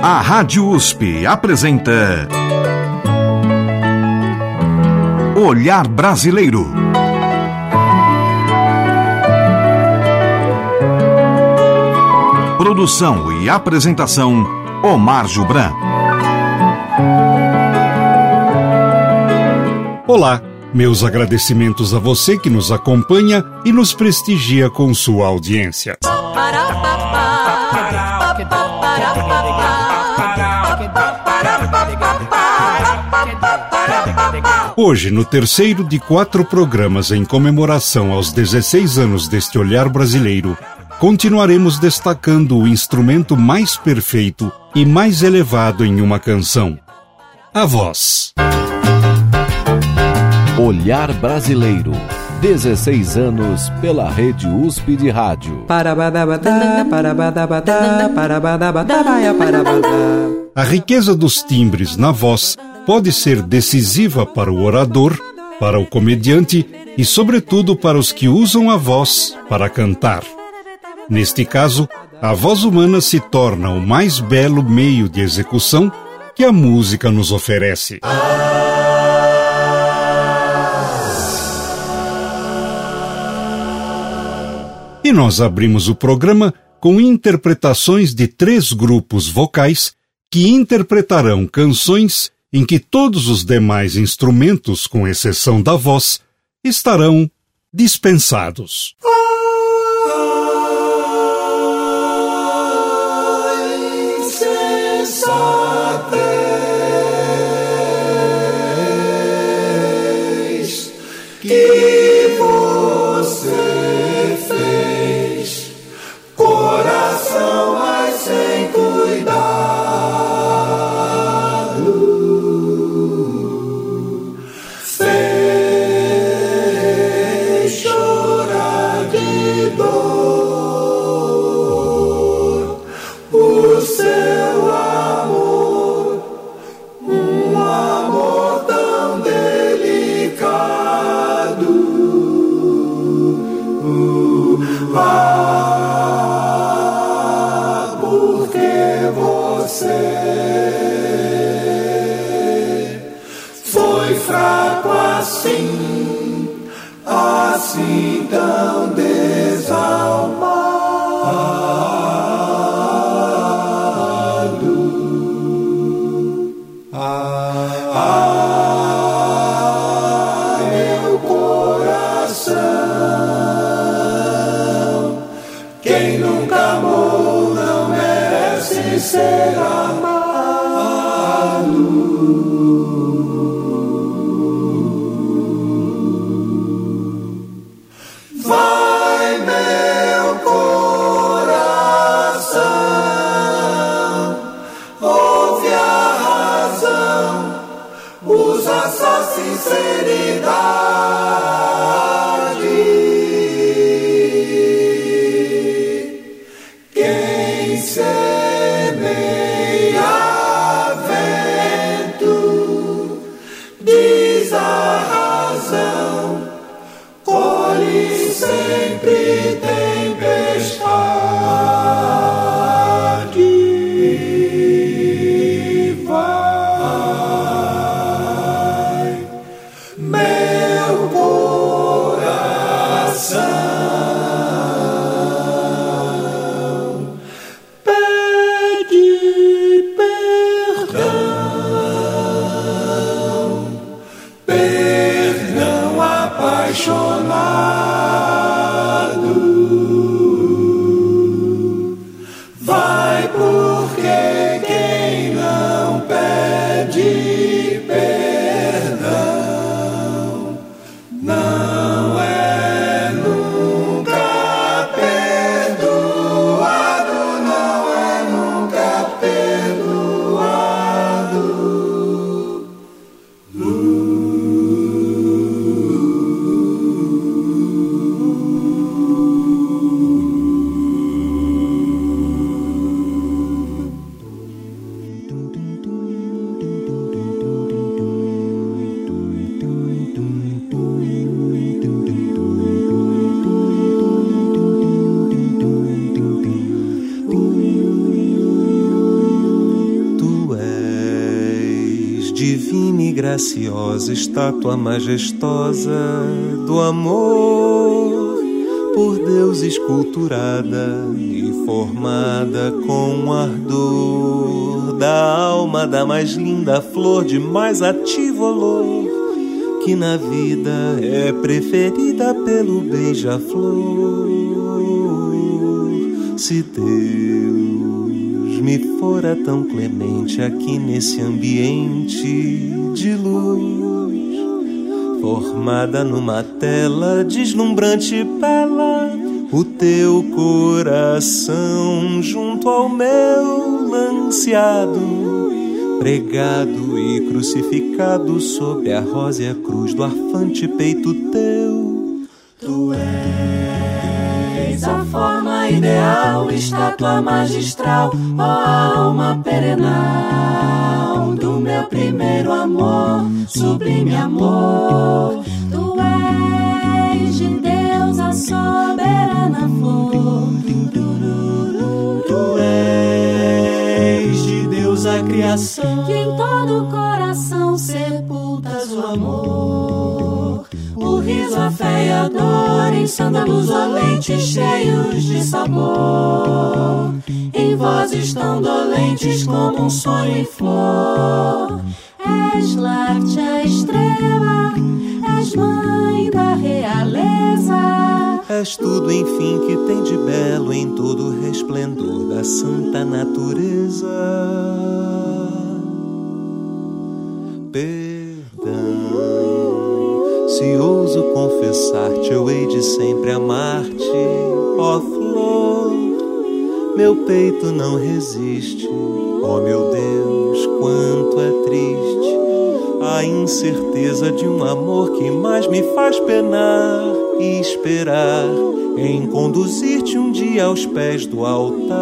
A Rádio USP apresenta Olhar Brasileiro. Produção e apresentação, Omar Jubran. Olá, meus agradecimentos a você que nos acompanha e nos prestigia com sua audiência. Hoje, no terceiro de 4 programas em comemoração aos 16 anos deste Olhar Brasileiro, continuaremos destacando o instrumento mais perfeito e mais elevado em uma canção: a voz. Olhar Brasileiro, 16 anos pela Rede USP de Rádio. A riqueza dos timbres na voz pode ser decisiva para o orador, para o comediante e, sobretudo, para os que usam a voz para cantar. Neste caso, a voz humana se torna o mais belo meio de execução que a música nos oferece. E nós abrimos o programa com interpretações de 3 grupos vocais que interpretarão canções em que todos os demais instrumentos, com exceção da voz, estarão dispensados. Que você fez, coração, mas sem cuidado, fez chorar de dor o seu amor, um amor tão delicado. Porque você foi fraco assim, assim tão desalmado. Meu coração, quem nunca amou não merece ser amado. Vai, meu coração, ouve a razão, usa sua sinceridade. Quem semeia vento, diz a razão, colhe sempre tempestade. Vai, meu sublime e graciosa, estátua majestosa do amor, por Deus esculturada e formada com ardor da alma da mais linda flor de mais ativo olor, que na vida é preferida pelo beija-flor. Se Deus me fora tão clemente aqui nesse ambiente de luz, formada numa tela deslumbrante e bela, o teu coração junto ao meu lanceado, pregado e crucificado sobre a rósea cruz do arfante peito teu. Tu és a forma ideal, estátua magistral, ó alma perenal do meu primeiro amor, sublime amor. Tu és de Deus a soberana flor, tu és de Deus a criação, que em todo o coração sepultas o amor, o riso, a fé e a dor, em sândalos olentes cheios de sabor, em vozes tão dolentes como um sonho em flor. És Láctea estrela, és mãe da realeza, És tudo, enfim, que tem de belo em todo o resplendor da santa natureza. Perdão, se ouso confessar-te, eu hei de sempre amar-te, ó flor. Meu peito não resiste, ó meu Deus, quanto é triste a incerteza de um amor que mais me faz penar e esperar em conduzir-te um dia aos pés do altar,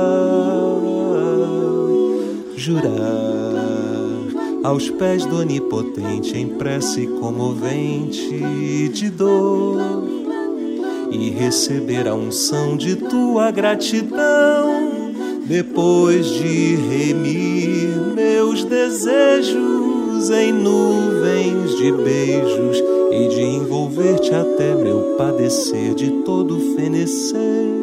jurar aos pés do Onipotente em prece comovente de dor, e receber a unção de tua gratidão, depois de remir meus desejos em nuvens de beijos, e de envolver-te até meu padecer de todo fenecer.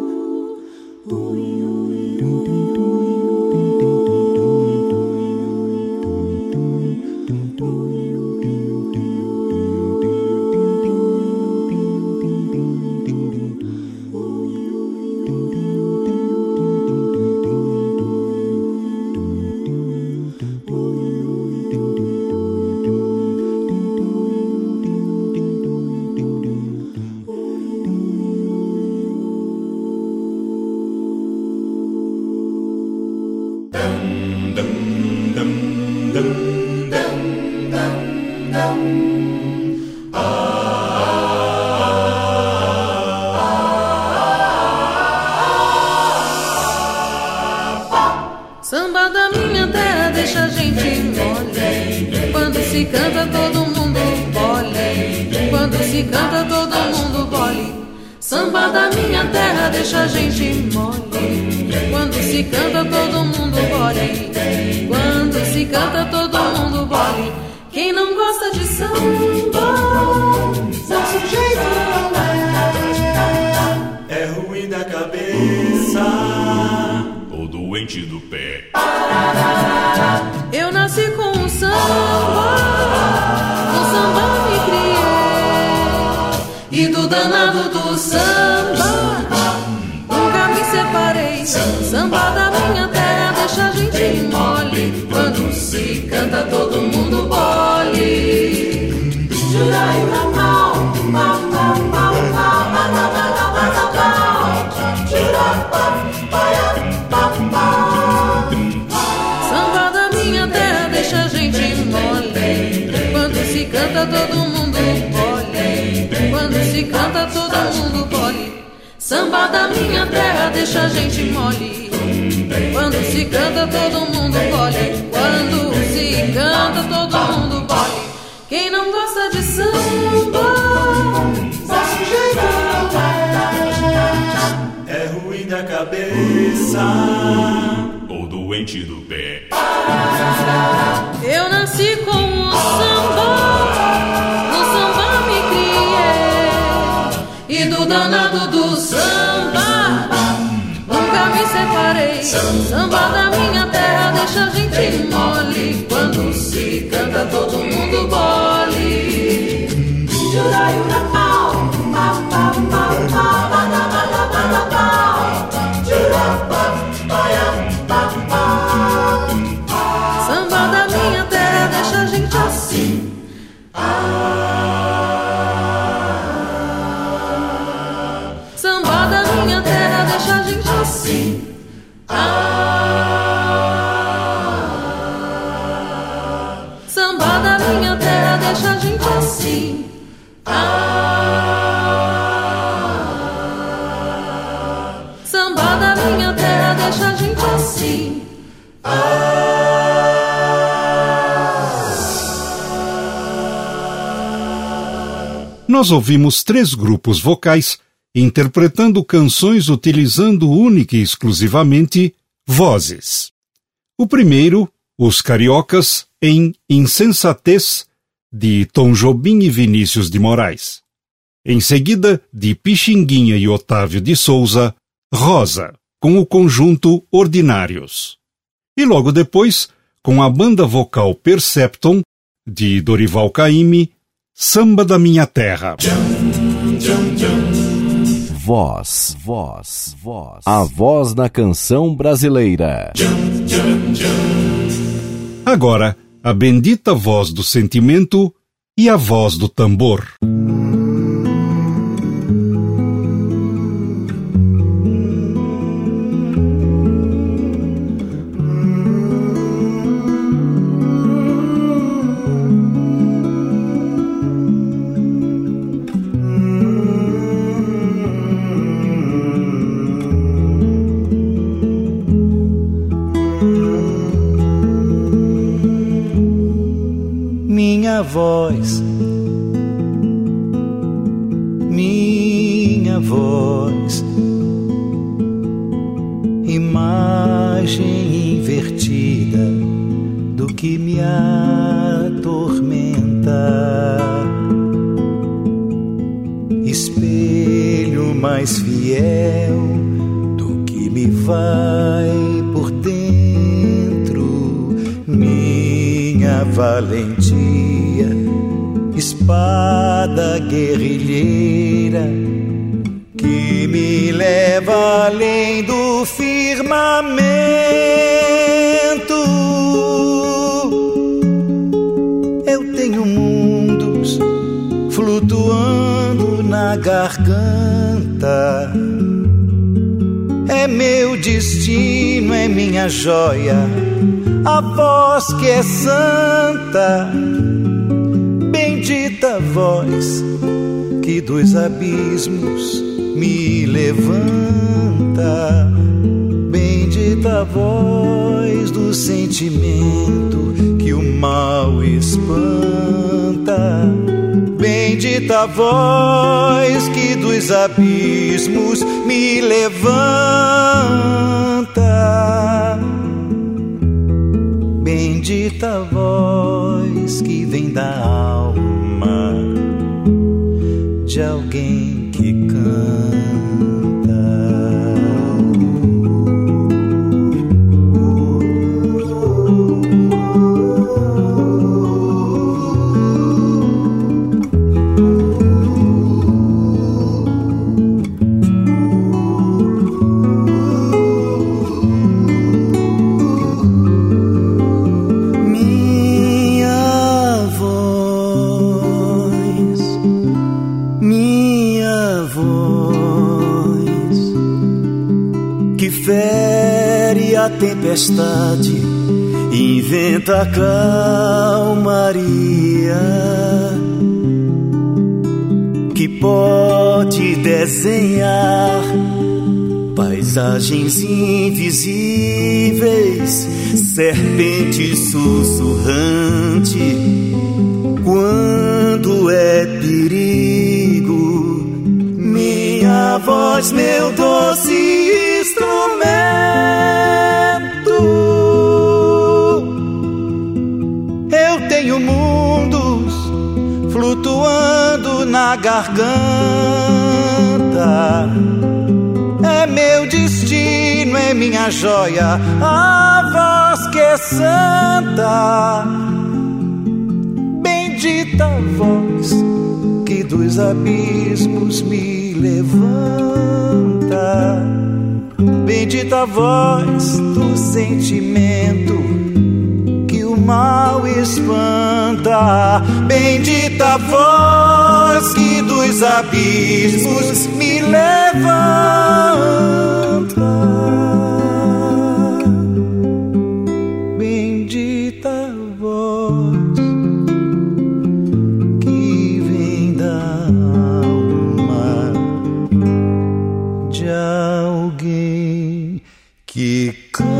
Samba da minha terra deixa a gente mole, quando se canta todo mundo bole, quando se canta todo mundo bole. Samba da minha terra deixa a gente mole, quando se canta todo mundo bole, quando se canta todo mundo bole. Quem não gosta de samba, não sujeito não é ruim da cabeça ou doente do pé. Eu nasci com o samba me criei, e do danado do samba nunca me separei. Samba da minha terra deixa a gente mole, quando se canta todo mundo bole. Jurai o mal, samba da minha terra deixa a gente mole, quando se canta todo mundo bole, quando se canta todo mundo bole. Samba da minha terra deixa a gente mole, quando se canta todo mundo bole, quando se canta todo mundo bole. Quem não gosta de samba, desse jeito é ruim da cabeça ou doente do pé. Eu nasci com o samba, no samba me criei, e do danado do samba nunca me separei. Samba da minha terra deixa a gente mole, quando se canta todo mundo bole. Samba da minha terra deixa a gente assim. Samba da minha terra deixa a gente assim. Samba da minha terra deixa a gente assim. Samba da minha terra deixa a gente assim. Nós ouvimos 3 grupos vocais interpretando canções utilizando única e exclusivamente vozes. O primeiro, os Cariocas, em Insensatez, de Tom Jobim e Vinícius de Moraes. Em seguida, de Pixinguinha e Otávio de Souza, Rosa, com o conjunto Ordinários. E logo depois, com a banda vocal Percepton, de Dorival Caymmi, Samba da Minha Terra. Voz. A voz da canção brasileira. Agora, a bendita voz do sentimento e a voz do tambor. Minha voz, imagem invertida do que me atormenta, espelho mais fiel do que me vai por dentro, minha valentia, espada guerrilheira que me leva além do firmamento. Eu tenho mundos flutuando na garganta. É meu destino, é minha joia, a voz que é santa. Bendita voz que dos abismos me levanta. Bendita voz do sentimento que o mal espanta. Bendita voz que dos abismos me levanta. Bendita voz que vem da alma de alguém que canta. Tempestade inventa calmaria que pode desenhar paisagens invisíveis, serpente sussurrante quando é perigo. Minha voz, meu doce instrumento, é meu destino, é minha joia, a voz que é santa. Bendita voz que dos abismos me levanta. Bendita voz do sentimento que o mal espanta. Bendita voz que dos abismos me levanta. Bendita voz que vem da alma de alguém que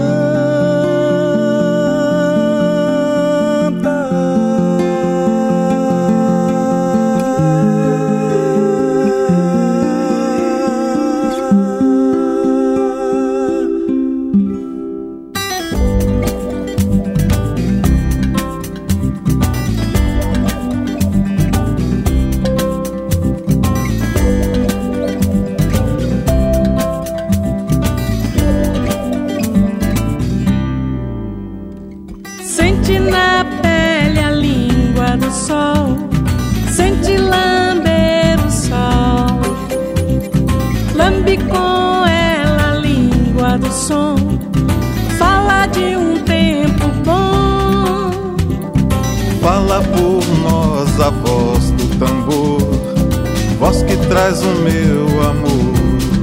Fala por nós a voz do tambor, voz que traz o meu amor.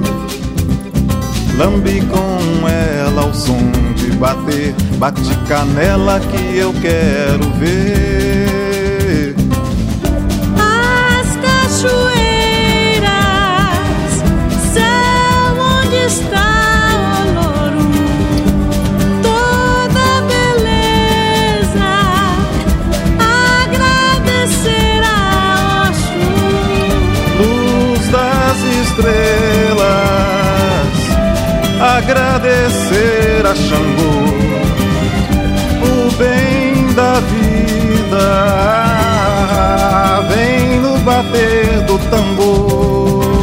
Lambe com ela o som de bater, bate canela que eu quero ver. As cachoeiras, céu onde está estrelas, agradecer a Xangô o bem da vida, vem no bater do tambor.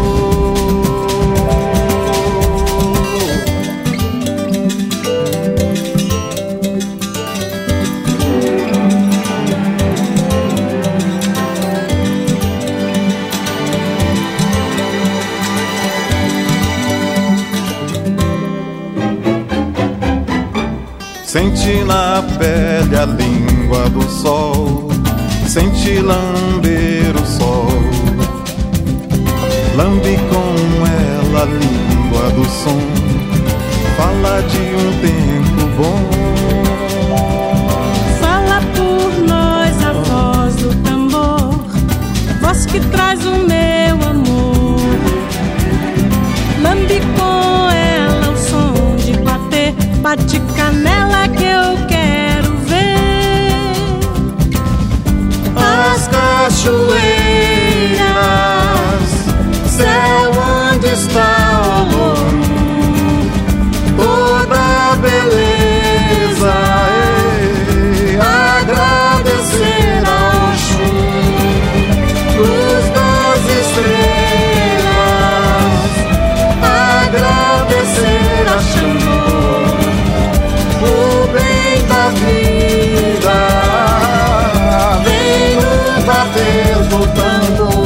Sente na pele a língua do sol, sente lamber o sol. Lambe com ela a língua do som, fala de um tempo bom. Fala por nós a voz do tambor, voz que traz o meu amor. Lambe com ela o som de bater, bate canela que eu quero ver. As cachoeiras, céu onde está o amor, toda a beleza, agradecer ao Oxum, luz das estrelas, agradecer a Xangô o bem da vida, vem no bater do tambor.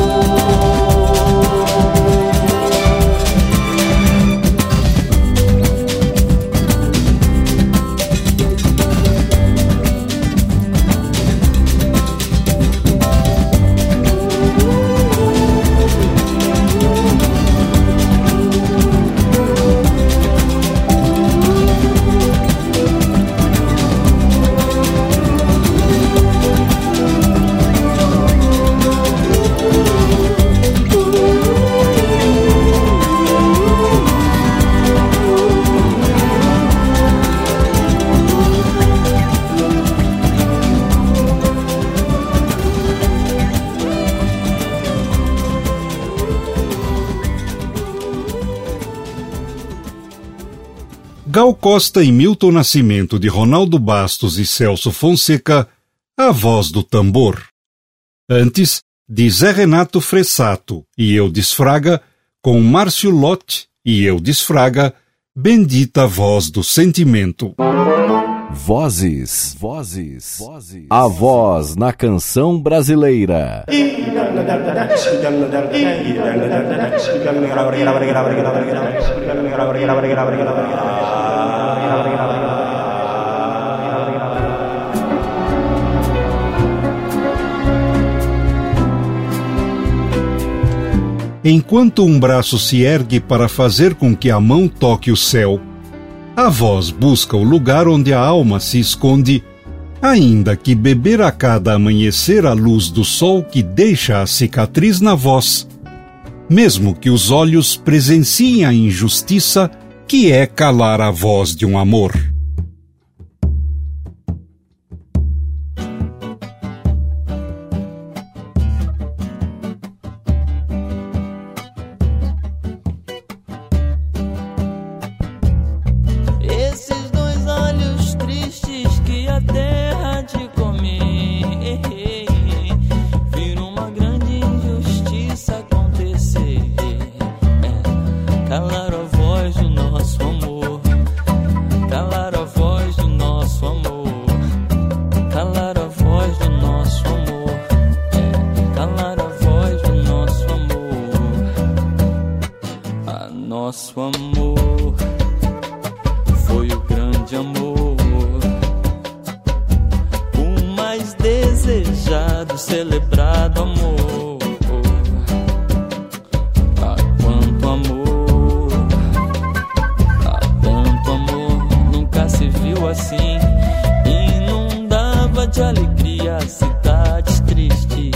Gal Costa e Milton Nascimento, de Ronaldo Bastos e Celso Fonseca, A Voz do Tambor. Antes, de Zé Renato Fressato e Eudes Fraga, com Márcio Lotti, E eu desfraga, bendita voz do sentimento. Vozes. A voz na canção brasileira. Enquanto um braço se ergue para fazer com que a mão toque o céu, a voz busca o lugar onde a alma se esconde, ainda que beber a cada amanhecer a luz do sol que deixa a cicatriz na voz, mesmo que os olhos presenciem a injustiça que é calar a voz de um amor. Nosso amor foi o grande amor, o mais desejado, celebrado amor. Há quanto amor, há tanto amor, nunca se viu assim. Inundava de alegria cidades tristes.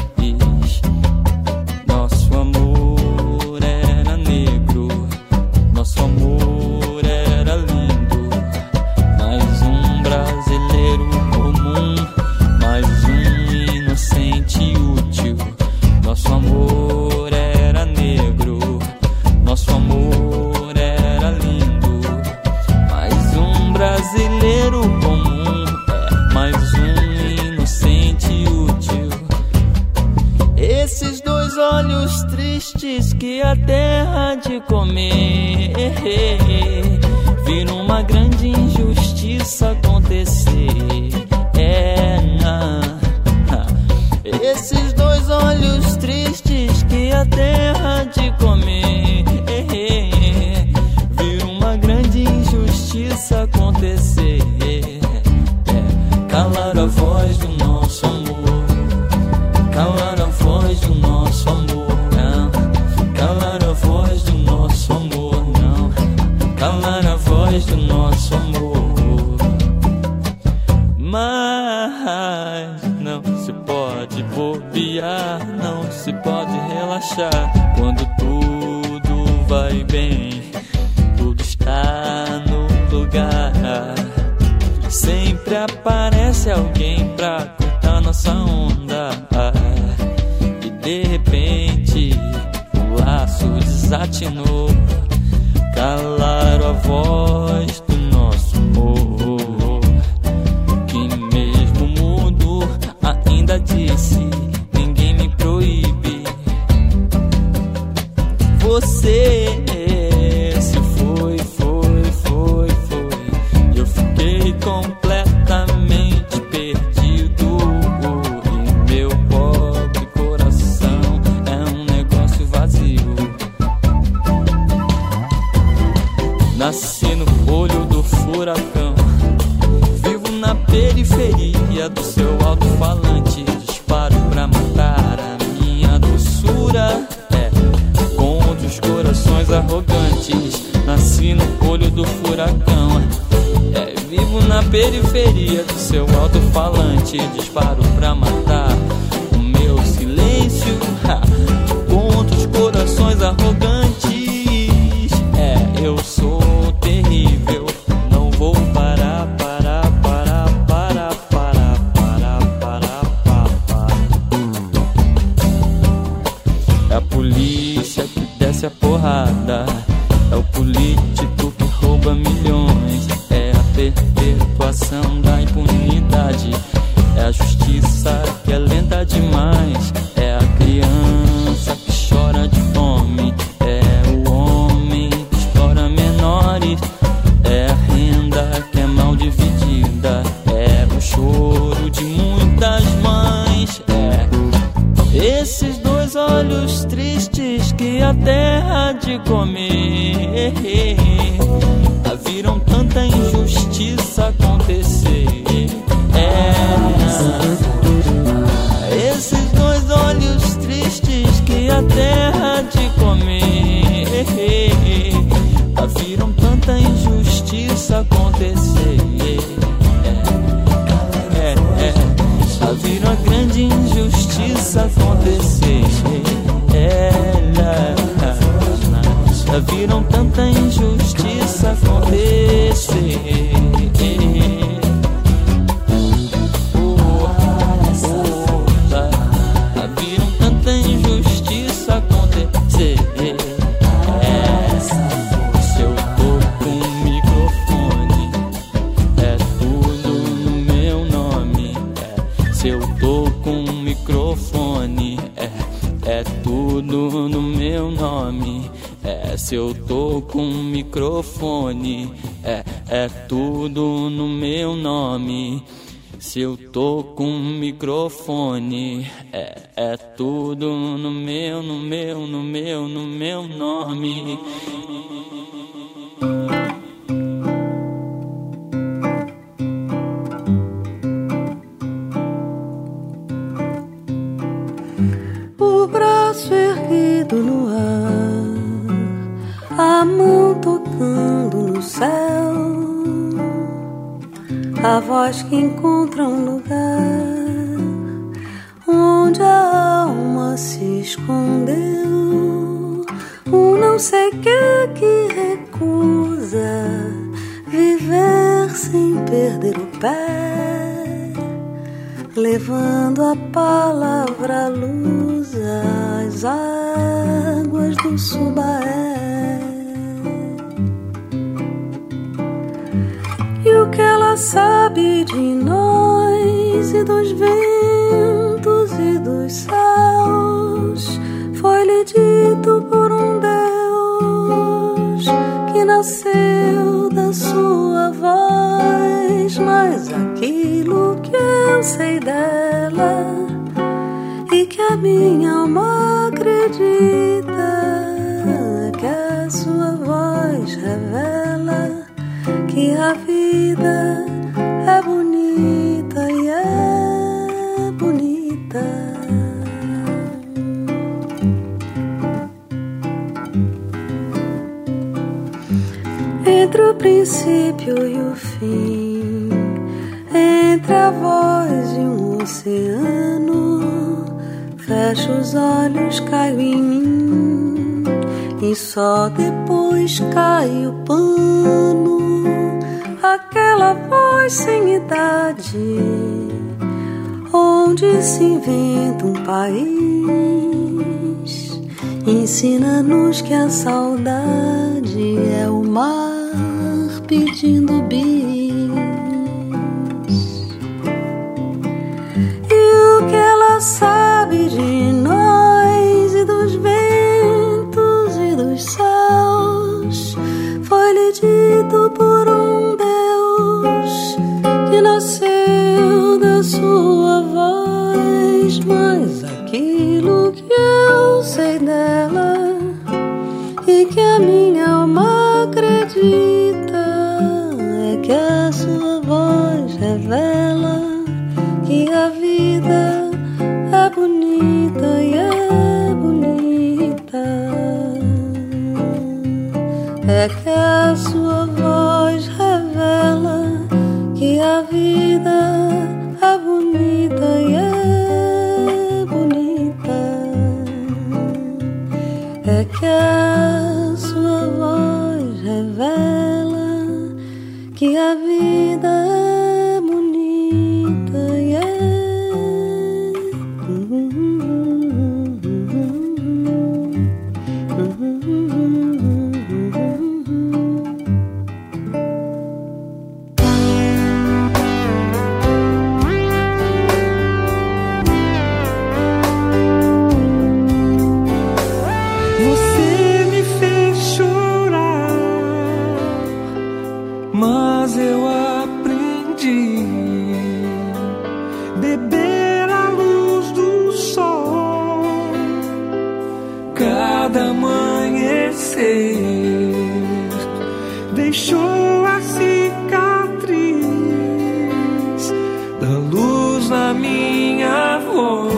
Nosso amor era negro, nosso amor era lindo, mais um brasileiro comum, mais um inocente útil. Nosso amor era negro, nosso amor era lindo, mais um brasileiro comum, mais um inocente útil. Esses dois olhos tristes que a terra de comer viram uma grande injustiça acontecer. Esses dois olhos tristes que a terra de comer viram uma grande injustiça acontecer. Calar a voz do nosso amor, calar a voz do nosso amor, não. Calar a voz do nosso amor, não. Calar a voz do nosso amor. Mas não se pode bobear, não se pode relaxar. Quando tudo vai bem, tudo está no lugar. Sempre aparece alguém pra cortar nossa onda. E de repente o laço desatinou. Calaram a voz do nosso amor, que mesmo mudo ainda disse: ninguém me proíbe. Você se foi, eu fiquei completamente perdido. E meu pobre coração é um negócio vazio. Nasci no olho do furacão, vivo na periferia do seu alto-falante. Disparo pra matar a minha doçura, contra os corações arrogantes. Nasci no olho do furacão, vivo na periferia do seu alto-falante. Disparo pra matar o meu silêncio contra os corações arrogantes. Eu sou terrível, não vou parar. É a polícia que desce a porrada, é o político que rouba milhões, é a perpetuação da impunidade, é a justiça que é lenta demais, é a criança que chora de fome, é o homem que a terra de comer. Viram tanta injustiça acontecer. Esses dois olhos tristes que a terra de comer. Viram tanta injustiça acontecer. Viram a grande injustiça acontecer. Viram tanta injustiça acontecer. Viram tanta injustiça acontecer. Se eu tô com o microfone, é tudo no meu nome. Se eu tô com o microfone, é tudo no meu nome. Se eu tô com um microfone, é tudo no meu nome. Se eu tô com um microfone, é tudo no meu nome. O braço erguido no ar, a mão tocando no céu, a voz que encontra um lugar onde a alma se escondeu. Um não sei que recusa viver sem perder o pé, levando a palavra à luz às águas do Subaé. E o que ela sabe de nós e dos ventos e dos céus foi-lhe dito por um Deus que nasceu da sua voz. Mas aquilo que eu sei dela e que a minha alma acredita é que a sua voz revela que a vida é bonita e é bonita. Entre o princípio e o fim, entre a voz e um oceano, fecho os olhos, caio em mim e só depois cai o pano. Aquela voz sem idade, onde se inventa um país, ensina-nos que a saudade é o mar pedindo bis. E o que ela sabe de nós e dos ventos e dos céus foi-lhe dito por um Deus que nasceu da sua voz. Mas aquilo que eu sei dela e que a minha alma acredita é que a sua voz revela que a vida é bonita e é bonita. É que a sua voz revela que a vida é bonita e é bonita. É que a sua voz revela que a vida é bonita e é mas eu aprendi beber a luz do sol cada manhã. fechou a cicatriz da luz na minha voz,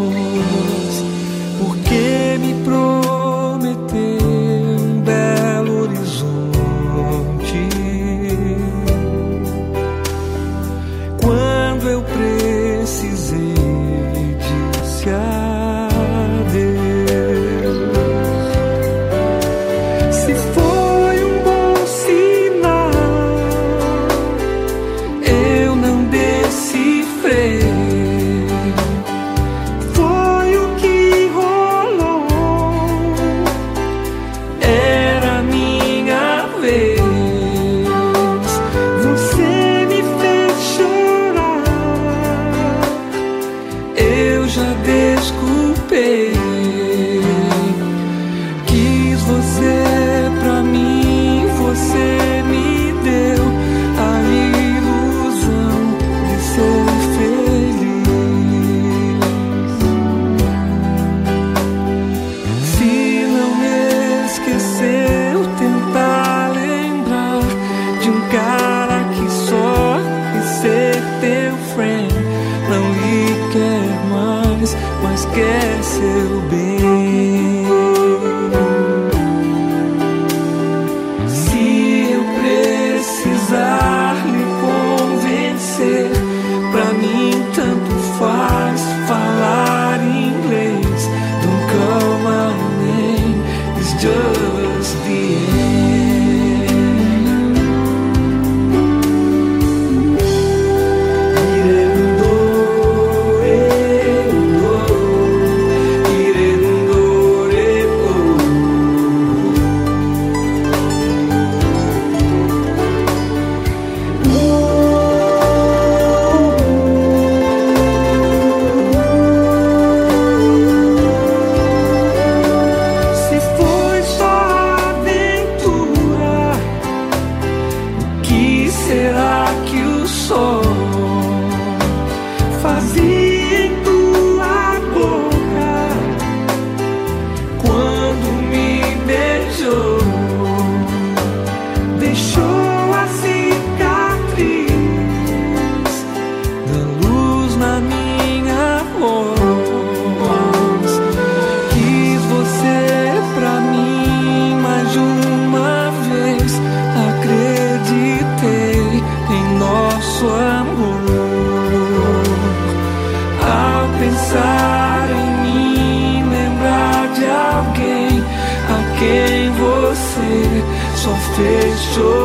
porque me prometeu um belo horizonte. Quando eu precisei, disse adeus. Se foi um bom sinal, eu não decifrei. Foi o que rolou, era minha vez. Você me fez chorar, eu já desculpei. Quis você pra mim, você me deu a ilusão de ser feliz. Se não me esqueceu, tentar lembrar de um cara que só quis ser teu friend. Não lhe quer mais, mas quer seu bem. Se eu precisar lhe convencer, pra mim tanto faz falar inglês. Don't call my name, it's just the Se foi só aventura, o que será que o sol fazia em tua boca quando me beijou? Deixou a cicatriz da luz na minha voz. Quis você pra mim mais de uma vez. Acreditei em nosso amor. Ao pensar em mim, lembrar de alguém a quem você só fez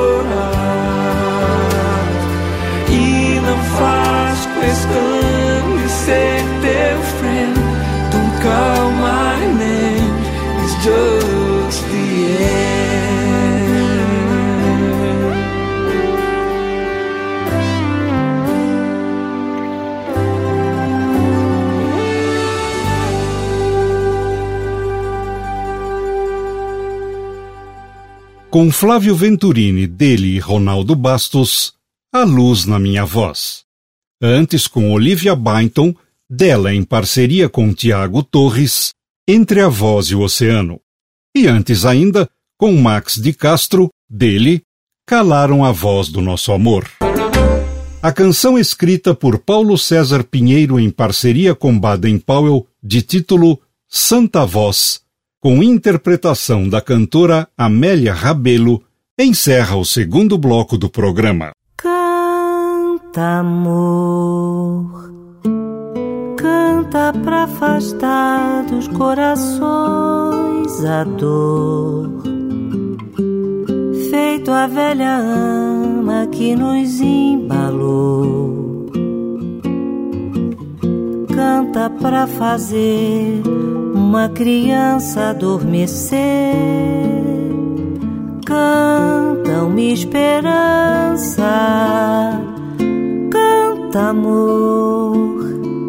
chorar. E não faz questão de ser teu friend. Don't call my name, it's just the end. Com Flávio Venturini, dele e Ronaldo Bastos, A Luz na Minha Voz. Antes, com Olivia Byington, dela em parceria com Tiago Torres, Entre a Voz e o Oceano. E antes ainda, com Max de Castro, dele, Calaram a Voz do Nosso Amor. A canção escrita por Paulo César Pinheiro em parceria com Baden Powell, de título Santa Voz, com interpretação da cantora Amélia Rabelo, encerra o segundo bloco do programa. Canta, amor, canta pra afastar dos corações a dor, feito a velha ama que nos embalou. Canta pra fazer uma criança adormecer. Canta uma esperança, canta amor,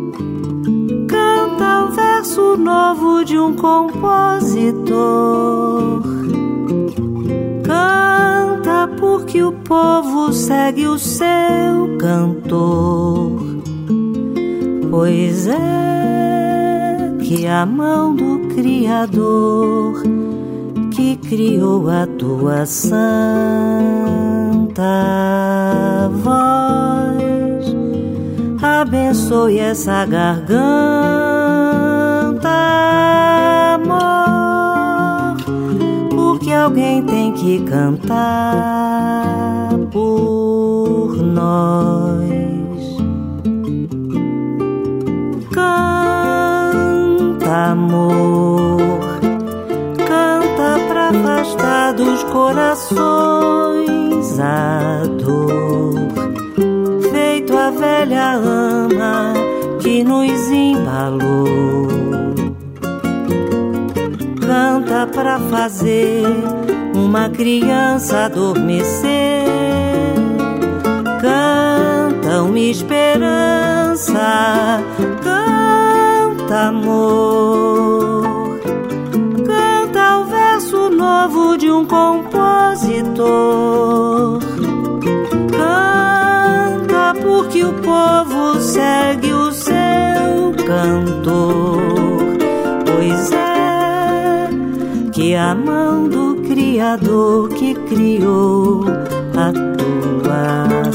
canta o verso novo de um compositor. Canta porque o povo segue o seu cantor. Pois é que a mão do Criador, que criou a tua santa voz, abençoe essa garganta, amor, porque alguém tem que cantar por nós. Canta, amor, canta pra afastar dos corações a dor, feito a velha ama que nos embalou. Canta pra fazer uma criança adormecer, canta uma esperança, canta, amor, canta o verso novo de um compositor, canta porque o povo segue o seu cantor, pois é que a mão do Criador que criou a tua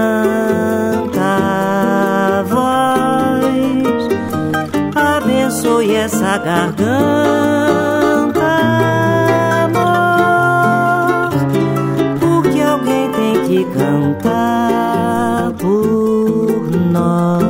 santa voz, abençoe essa garganta, amor, porque alguém tem que cantar por nós.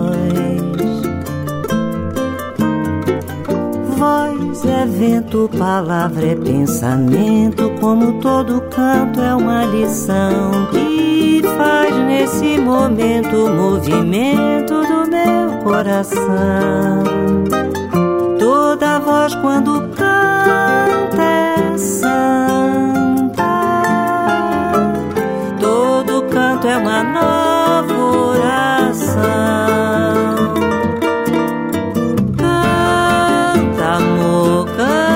Voz é vento, palavra é pensamento, como todo canto é uma lição que faz nesse momento o movimento do meu coração. Toda voz quando canta é santa, todo canto é uma nova oração. Canta, amor,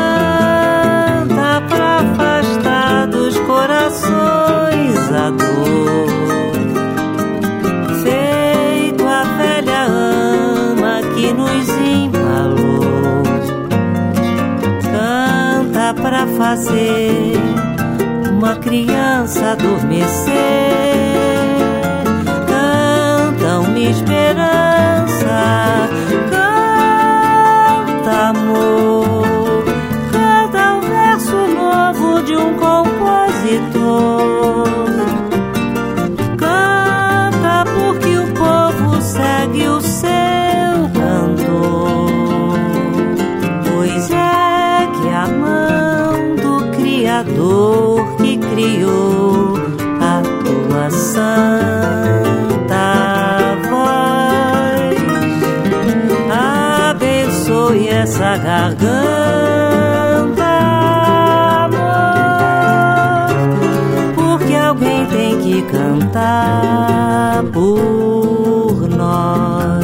canta pra afastar dos corações a dor, feito a velha ama que nos embalou. Canta pra fazer uma criança adormecer, canta uma esperança, canta, amor, canta o verso novo de um compositor, canta porque o povo segue o seu cantor, pois é que a mão do Criador que criou a tua santa voz, abençoe essa garganta, amor, porque alguém tem que cantar por nós.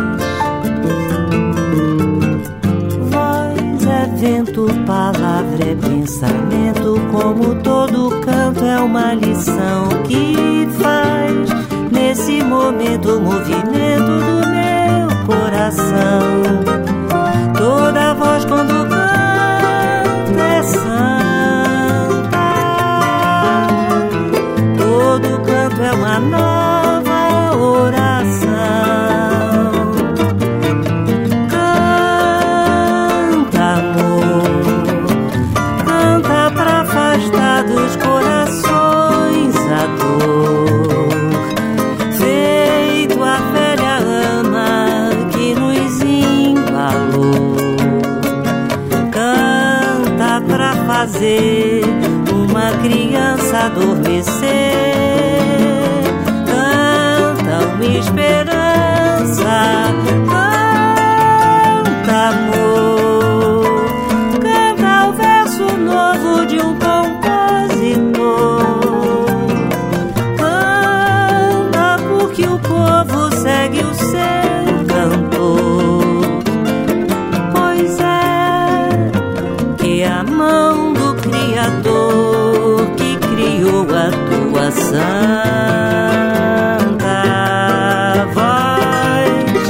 Voz é vento, palavra é pensamento, como todo canto é uma lição que faz nesse momento o movimento do meu coração. Toda voz quando canta é santa, todo canto é uma nova oração. Canta, amor, canta pra afastar dos corações a dor, feito a velha ama que nos embalou. Canta pra fazer uma criança adormecer, canta uma esperança, canta, amor, canta o verso novo de um compositor, canta porque o povo segue o seu cantor, pois é que a mão do Criador que criou a tua santa voz,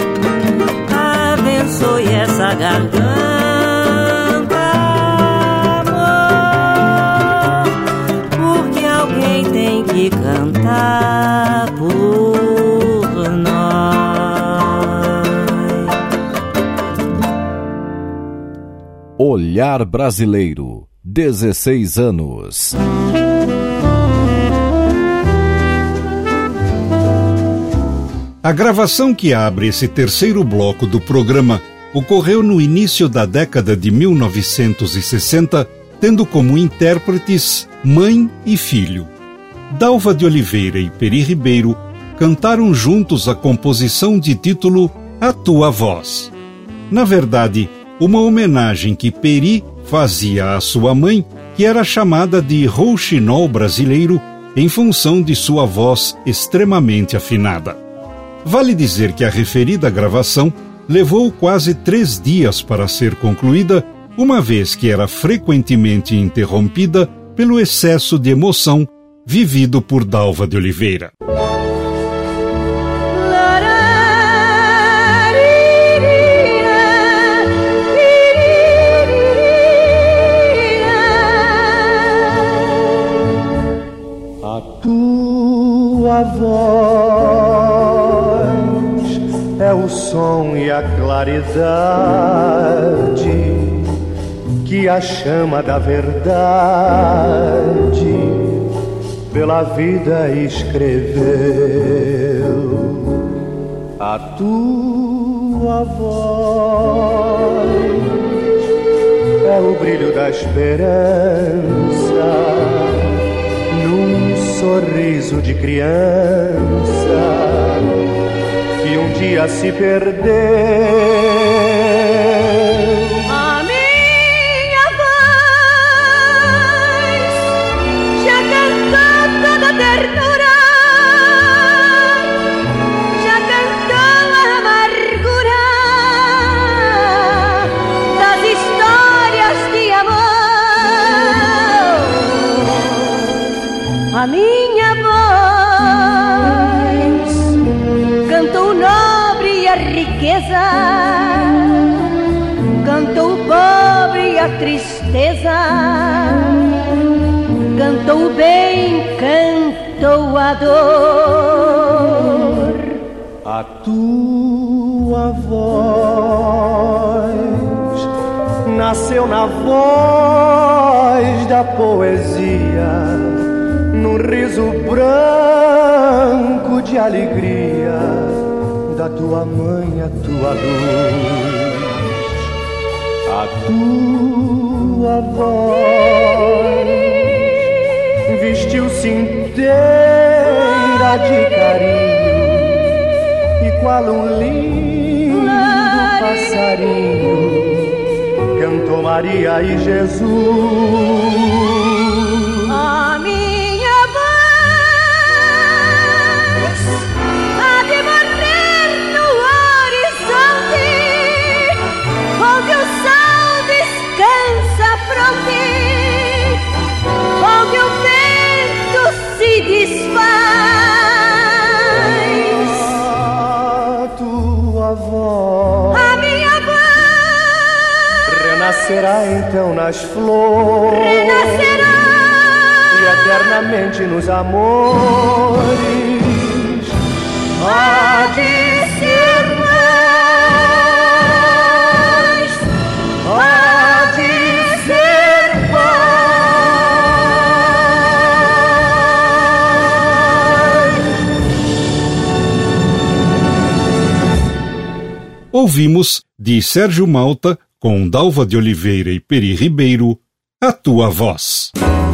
abençoe essa garganta, amor, cantar por nós. Olhar Brasileiro, 16 anos. A gravação que abre esse terceiro bloco do programa ocorreu no início da década de 1960, tendo como intérpretes mãe e filho. Dalva de Oliveira e Peri Ribeiro cantaram juntos a composição de título A Tua Voz. Na verdade, uma homenagem que Peri fazia à sua mãe, que era chamada de rouxinol brasileiro em função de sua voz extremamente afinada. Vale dizer que a referida gravação levou quase 3 dias para ser concluída, uma vez que era frequentemente interrompida pelo excesso de emoção vivido por Dalva de Oliveira. A tua voz é o som e a claridade que a chama da verdade pela vida escreveu. A tua voz é o brilho da esperança num sorriso de criança que um dia se perdeu. A minha voz já cantou toda a ternura, já cantou a amargura das histórias de amor. A minha voz cantou o nobre e a riqueza, cantou o pobre e a tristeza, cantou o bem, cantou a dor. A tua voz nasceu na voz da poesia, num riso branco de alegria da tua mãe, a tua luz. A tua voz vestiu-se inteira de carinho e qual um lindo passarinho cantou Maria e Jesus. Onde o vento se desfaz, a tua voz, a minha voz renascerá então nas flores, renascerá e eternamente nos amores há de ser mais, há de ser Ouvimos, de Sérgio Malta, com Dalva de Oliveira e Peri Ribeiro, A Tua Voz.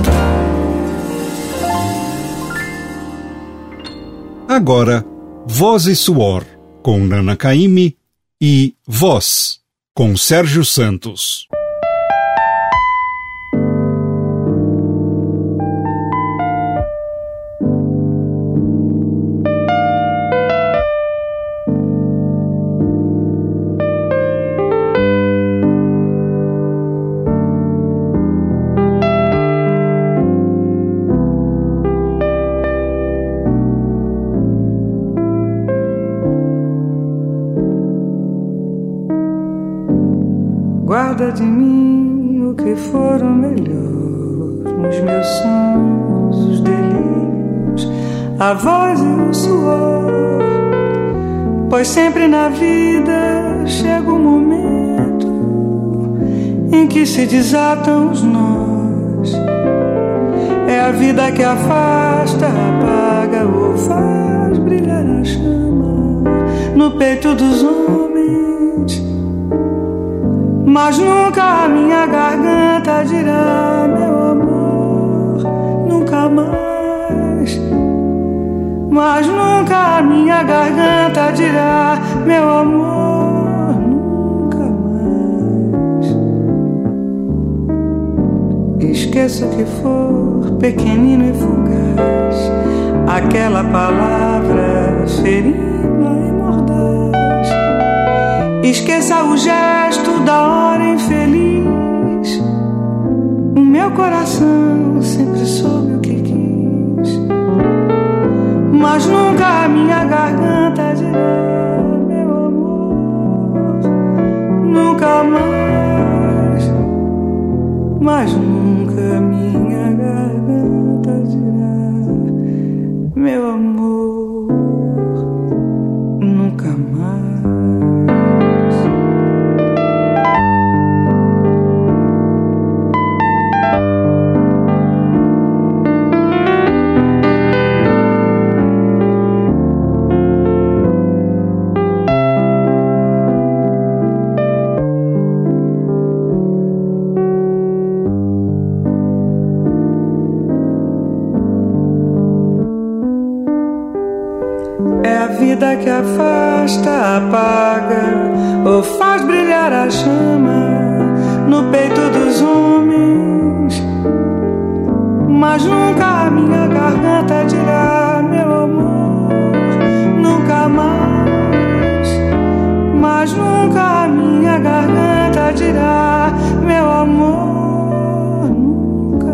Agora, Voz e Suor, com Nana Caymmi, e Voz, com Sérgio Santos. Guarda de mim o que for o melhor, nos meus sonhos, os delírios, a voz e o suor, pois sempre na vida chega um momento em que se desatam os nós. É a vida que afasta, apaga ou faz brilhar a chama no peito dos homens, mas nunca a minha garganta dirá meu amor, nunca mais. Mas nunca a minha garganta dirá meu amor, nunca mais. Esqueça o que for pequenino e fugaz, aquela palavra ferina e mordaz. Esqueça o gesto da hora infeliz, o meu coração sempre soube o que quis, mas nunca a minha garganta dirá meu amor, nunca mais. Mas nunca a minha garganta dirá meu amor, nunca mais. Que afasta, apaga ou faz brilhar a chama no peito dos homens, mas nunca a minha garganta dirá meu amor, nunca mais. Mas nunca a minha garganta dirá meu amor, nunca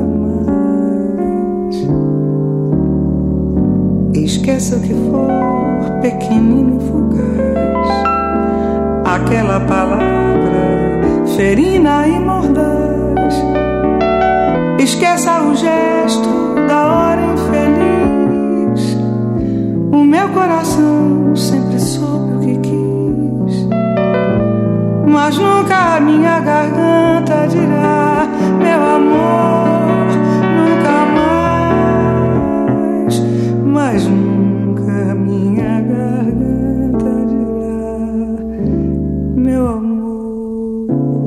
mais. Esqueça o que for pequenino e fugaz, aquela palavra ferina e mordaz. Esqueça o gesto da hora infeliz, o meu coração sempre soube o que quis, mas nunca a minha garganta dirá meu amor, nunca mais. Mas nunca a minha garganta dirá meu amor,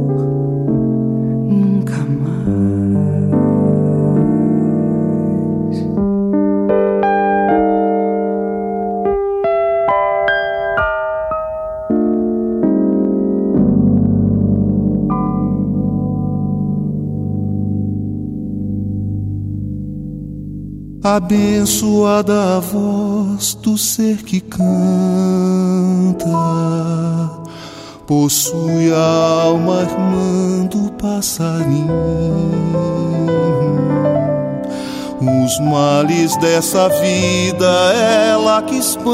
nunca mais. Abençoada a voz do ser que canta, possui a alma irmã do passarinho. Os males dessa vida ela que espanta,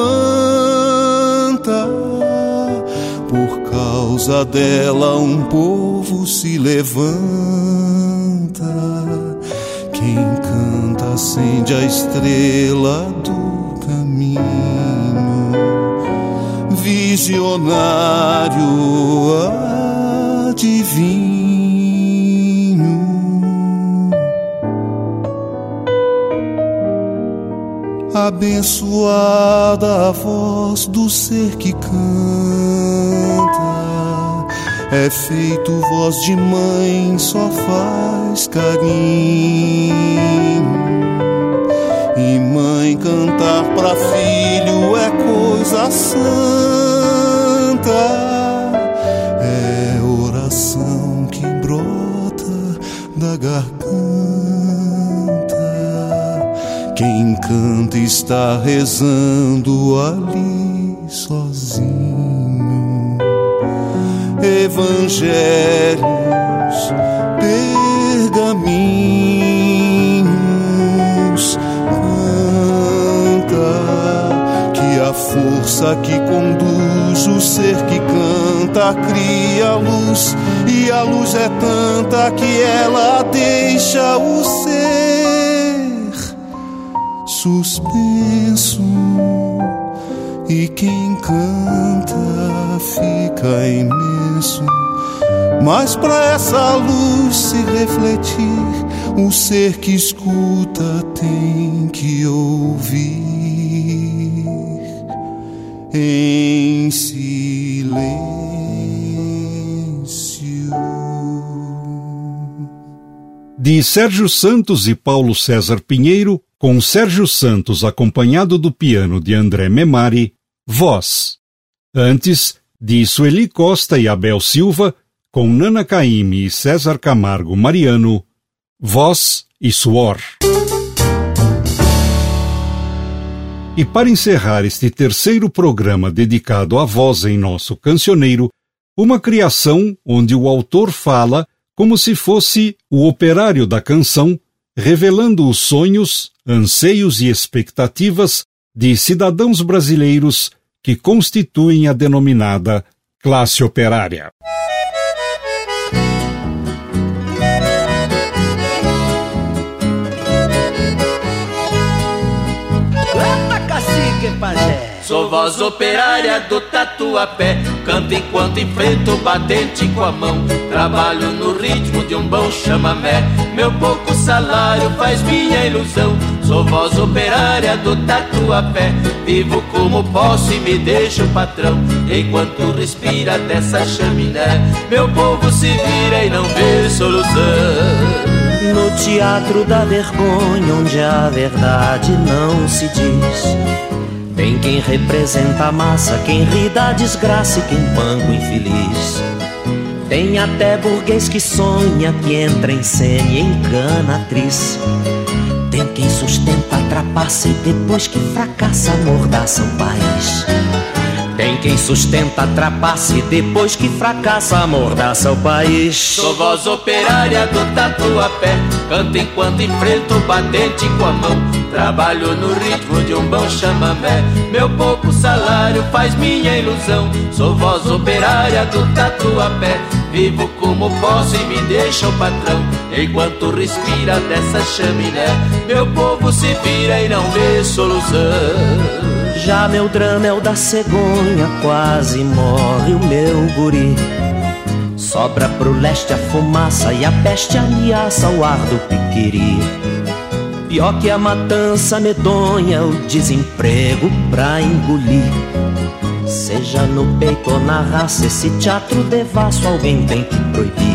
por causa dela um povo se levanta. Quem canta acende a estrela do caminho, visionário adivinho. Abençoada a voz do ser que canta, é feito voz de mãe, só faz carinho. E mãe cantar pra filho é coisa santa, é oração que brota da garganta. Quem canta está rezando ali sozinho. Evangelhos, pergaminhos, canta, que a força que conduz o ser que canta cria a luz, e a luz é tanta que ela deixa o ser suspenso, e quem canta fica imenso. Mas pra essa luz se refletir, o ser que escuta tem que ouvir em silêncio. De Sérgio Santos e Paulo César Pinheiro, com Sérgio Santos acompanhado do piano de André Memari, Voz. Antes, de Sueli Costa e Abel Silva, com Nana Caymmi e César Camargo Mariano, Voz e Suor. E para encerrar este terceiro programa dedicado à voz em nosso cancioneiro, uma criação onde o autor fala como se fosse o operário da canção, revelando os sonhos, anseios e expectativas de cidadãos brasileiros que constituem a denominada classe operária. Sou voz operária do Tatuapé, canto enquanto enfrento o batente com a mão. Trabalho no ritmo de um bom chamamé, meu pouco salário faz minha ilusão. Sou voz operária do Tatuapé, vivo como posso e me deixo patrão. Enquanto respira dessa chaminé, meu povo se vira e não vê solução. No teatro da vergonha, onde a verdade não se diz, tem quem representa a massa, quem ri da desgraça e quem banca o infeliz. Tem até burguês que sonha, que entra em cena e engana a atriz. Tem quem sustenta a trapaça e depois que fracassa amordaça o país. Tem quem sustenta a trapaça e depois que fracassa amordaça o país. Sou voz operária do Tatuapé, canto enquanto enfrento o batente com a mão. Trabalho no ritmo de um bom chamamé, meu pouco salário faz minha ilusão. Sou voz operária do Tatuapé, vivo como posso e me deixa o patrão. Enquanto respira dessa chaminé, meu povo se vira e não vê solução. Já meu drama é o da cegonha, quase morre o meu guri. Sobra pro leste a fumaça e a peste ameaça o ar do piquiri. Pior que a matança medonha, o desemprego pra engolir. Seja no peito ou na raça, esse teatro devasso alguém tem que proibir.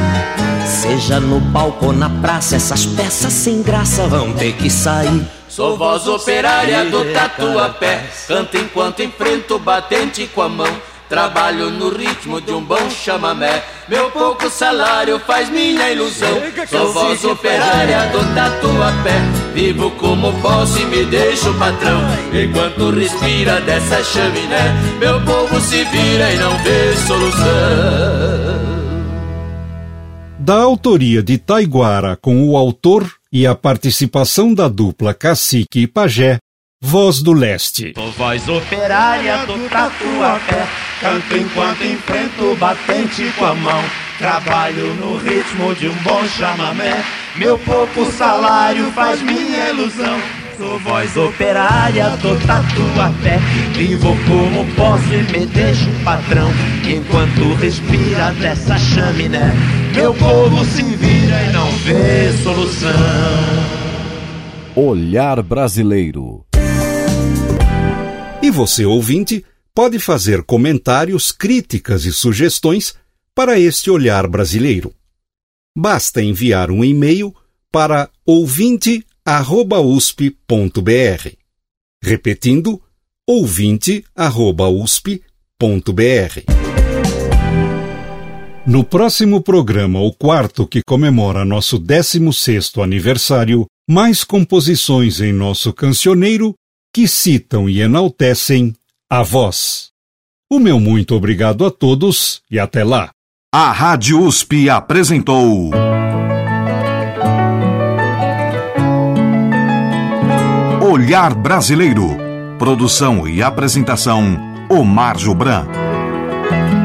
Seja no palco ou na praça, essas peças sem graça vão ter que sair. Sou voz operária do Tatuapé, canto enquanto enfrento o batente com a mão. Trabalho no ritmo de um bom chamamé, meu pouco salário faz minha ilusão. Sou voz operária do Tatuapé, vivo como posso e me deixo patrão. Enquanto respira dessa chaminé, meu povo se vira e não vê solução. Da autoria de Taiguara com o autor e a participação da dupla Cacique e Pajé, Voz do Leste. Sou voz operária do Tatuapé, canto enquanto enfrento o batente com a mão. Trabalho no ritmo de um bom chamamé, meu pouco salário faz minha ilusão. Sou voz operária do Tatuapé, vivo como posso e me deixo patrão. Enquanto respira dessa chaminé, meu povo se vira e não vê solução. Olhar Brasileiro. E você, ouvinte, pode fazer comentários, críticas e sugestões para este Olhar Brasileiro. Basta enviar um e-mail para ouvinte@usp.br. Repetindo, ouvinte@usp.br. No próximo programa, o quarto que comemora nosso 16º aniversário, mais composições em nosso cancioneiro que citam e enaltecem a voz. O meu muito obrigado a todos e até lá. A Rádio USP apresentou Olhar Brasileiro. Produção e apresentação, Omar Jobran.